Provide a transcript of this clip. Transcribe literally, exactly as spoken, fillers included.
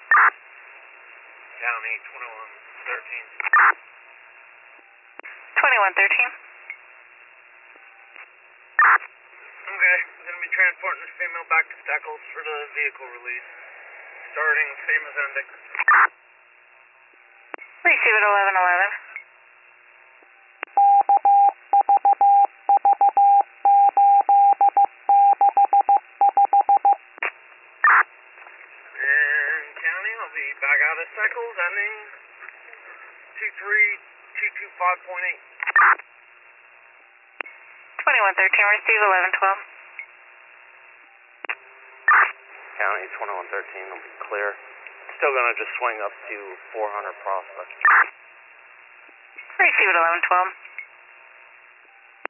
County twenty-one thirteen. twenty-one thirteen. Okay, I'm going to be transporting this female back to Steckles for the vehicle release. Starting same as ending. Receive at eleven eleven. And County, I'll be back out of Steckles ending two three two two five point eight. twenty-one thirteen, receive eleven twelve. County twenty-one thirteen will be clear. Still going to just swing up to four hundred Prospect. Receive at eleven twelve.